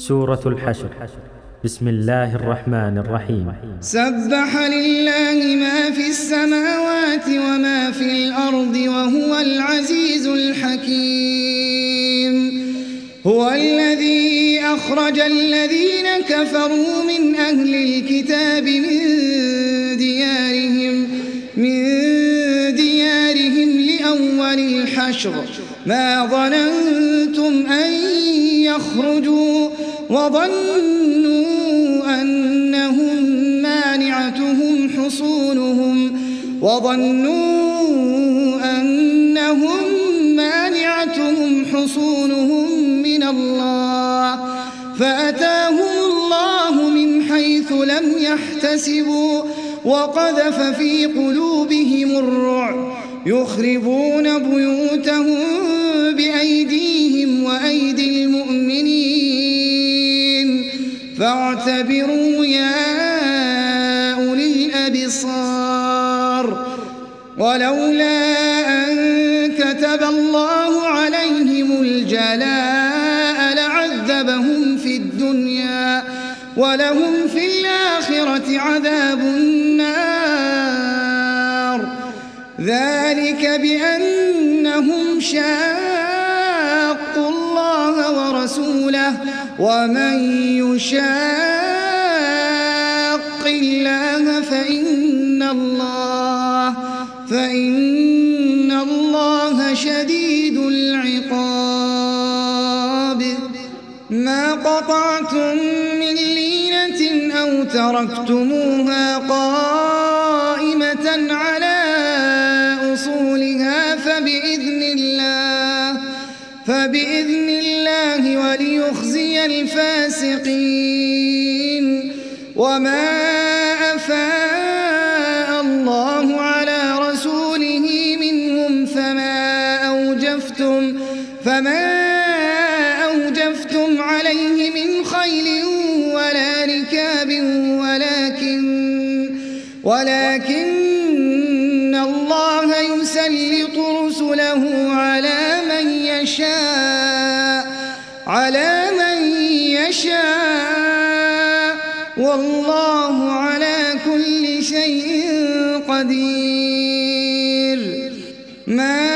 سورة الحشر. بسم الله الرحمن الرحيم. سبح لله ما في السماوات وما في الأرض وهو العزيز الحكيم. هو الذي أخرج الذين كفروا من أهل الكتاب من ديارهم لأول الحشر ما ظننتم أن يخرجوا وظنوا أنهم مانعتهم حصونهم من الله فأتاهم الله من حيث لم يحتسبوا وقذف في قلوبهم الرعب يخربون بيوتهم بأيديهم وأيدي المؤمنين فاعتبروا يا أولي الأبصار. ولولا أن كتب الله عليهم الجلاء لعذبهم في الدنيا ولهم في الآخرة عذاب النار. ذلك بأنهم شاقوا الله ورسوله ومن يشاق الله فإن الله شديد العقاب. ما قطعتم من لينة أو تركتموها قائمة على أصولها فبإذن الله وليخزي الفاسقين. وما أفاء الله على رسوله منهم فما أوجفتم عليه من خيل ولا ركاب ولكن الله يسلط رسله على من يشاء والله على كل شيء قدير. ما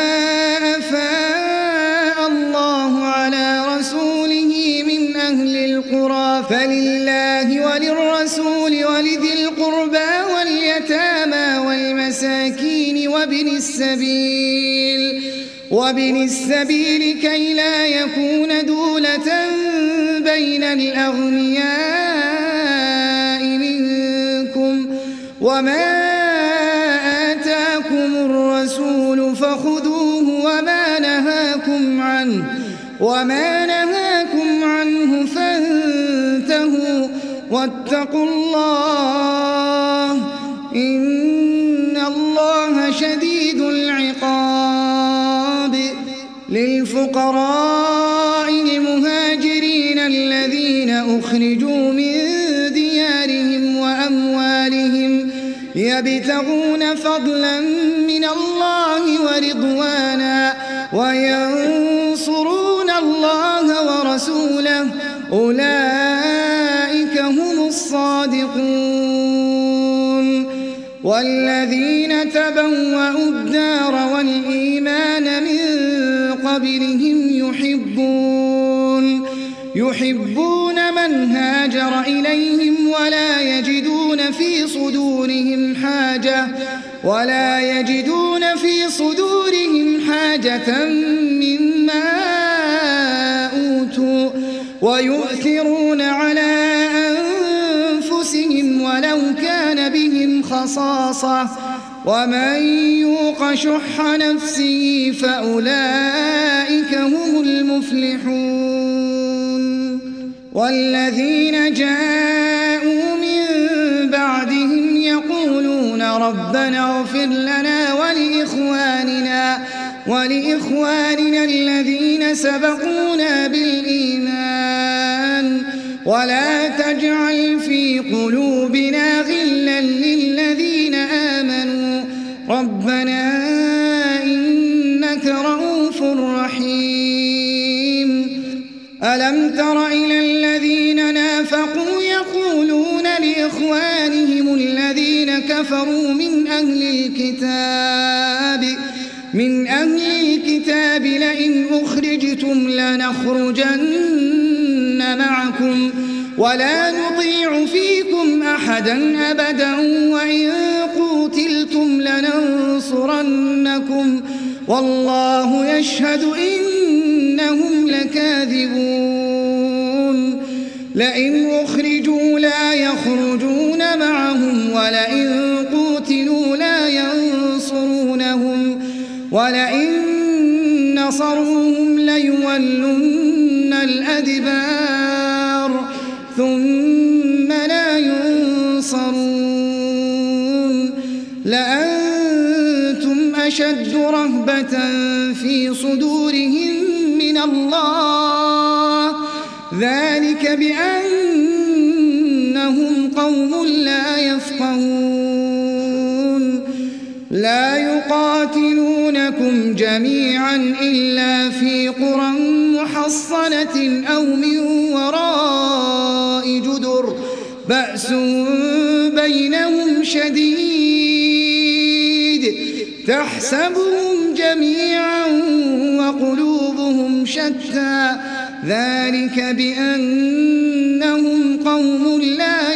أفاء الله على رسوله من أهل القرى فلله وللرسول ولذي القربى واليتامى والمساكين وابن السبيل كي لا يكون دولة بين الأغنياء منكم. وما آتاكم الرسول فخذوه وما نهاكم عنه فانتهوا واتقوا الله إن الله شديد العقاب. للفقراء المهاجرين الذين أخرجوا من ديارهم وأموالهم يبتغون فضلا من الله ورضوانا وينصرون الله ورسوله أولئك هم الصادقون. والذين تبوأوا الدار والإيمان من قبلهم يحبون من هاجر إليهم ولا يجدون في صدورهم حاجة مما أوتوا ويؤثرون على أنفسهم ولو كان بهم خصاصة ومن يوق شح نفسه فأولئك هم المفلحون. والذين جاءوا من بعدهم يقولون ربنا اغفر لنا ولإخواننا الذين سبقونا بالإيمان ولا تجعل في قلوبنا غلا للذين آمنوا ربنا إنك رؤوف رحيم. ألم تر إلى الذين لإخوانهم الذين كفروا من أهل الكتاب لئن أخرجتم لنخرجن معكم ولا نطيع فيكم أحدا أبدا وإن قوتلتم لننصرنكم والله يشهد إنهم لكاذبون لئن أخرجوا لا يخرجون معهم ولئن قوتلوا لا ينصرونهم ولئن نصروهم ليولن الأدبار ثم لا ينصرون لأنتم أشد رهبة في صدورهم من الله ذلك بأنهم قوم لا يفقهون لا يقاتلونكم جميعا إلا في قرى محصنة أو من وراء جدر بأس بينهم شديد تحسبهم جميعا وقلوبهم شتى ذلك بأنهم قوم لا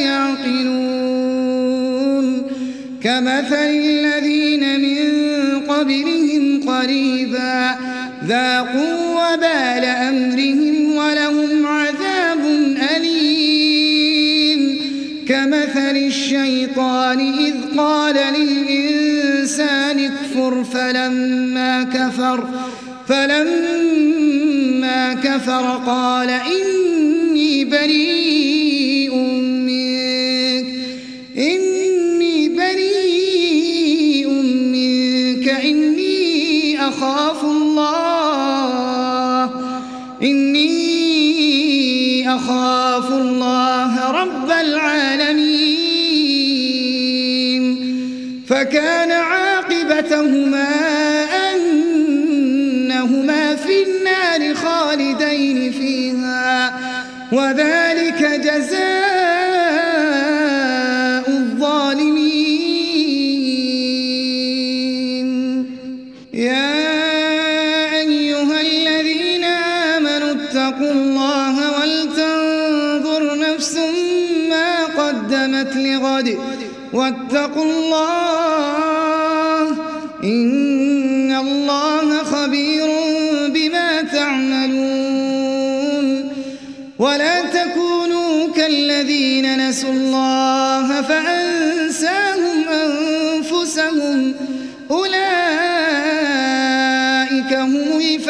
يعقلون كمثل الذين من قبلهم قريبا ذاقوا وبال أمرهم ولهم عذاب أليم كمثل الشيطان إذ قال للإنسان اكفر فلما كفر قال إني بريء منك إني أخاف الله رب العالمين فكان عاقبتهما أنهما في النار خالدين فيها وذلك جزاء الظالمين يا أيها الذين آمنوا اتقوا الله ولتنظر نفس ما قدمت لغد واتقوا الله إن الله خبير بما تعملون ولا تكونوا كالذين نسوا الله فأنساهم أنفسهم أولئك هم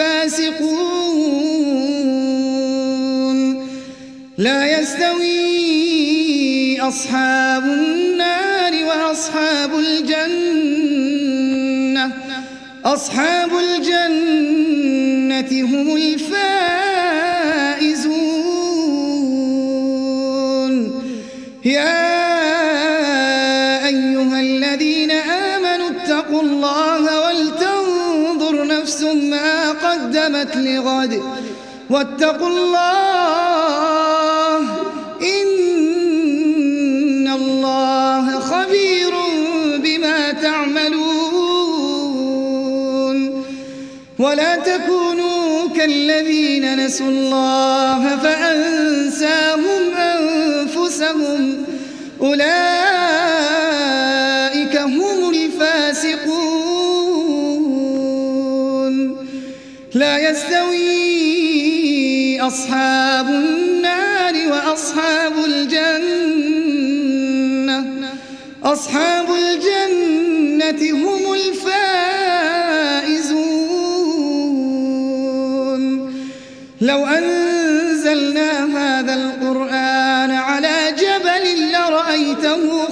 الفاسقون لا يستوي أصحاب النار وأصحاب الجنة هم الفائزون يا أيها الذين آمنوا اتقوا الله ولتنظر نفس ما قدمت لغد واتقوا الله إن الله خبير بما تعملون ولا تكونوا كالذين نسوا الله فأنساهم أنفسهم أولئك هم الفاسقون لا يستوي أصحاب النار وأصحاب الجنة هم الفائزون لو أنزلنا هذا القرآن على جبل لرأيته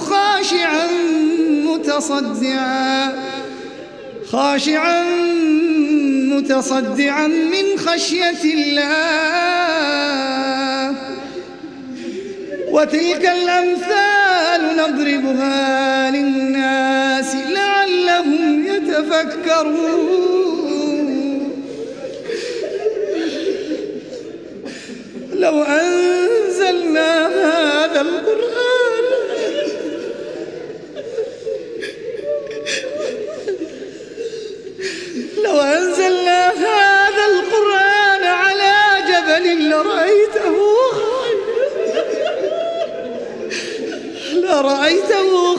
خاشعا متصدعا من خشية الله وتلك الأمثال نضربها للناس لعلهم يتفكرون لو أنزلنا هذا القرآن لرأيته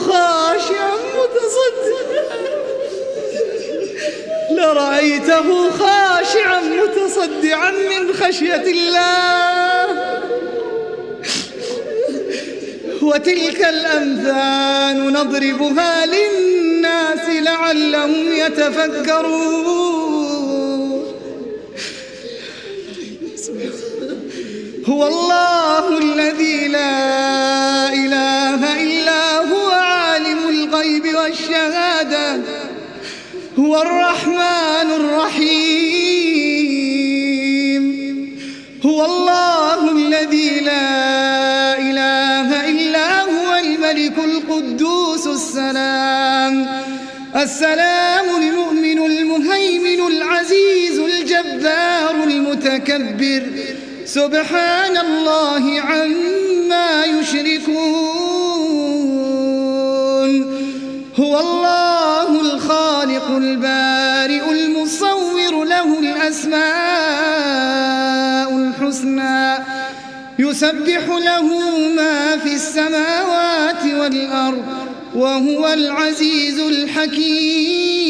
خاشعا متصدعا من خشية الله. وتلك الأمثال نضربها للناس لعلهم يتفكرون. هو الله الذي لا إله إلا هو عالم الغيب والشهادة هو الرحمن الرحيم. هو الله الذي لا إله إلا هو الملك القدوس السلام المؤمن المهيمن العزيز الجبار المتكبر سبحان الله عما يشركون. هو الله الخالق البارئ المصور له الأسماء الحسنى يسبح له ما في السماوات والأرض وهو العزيز الحكيم.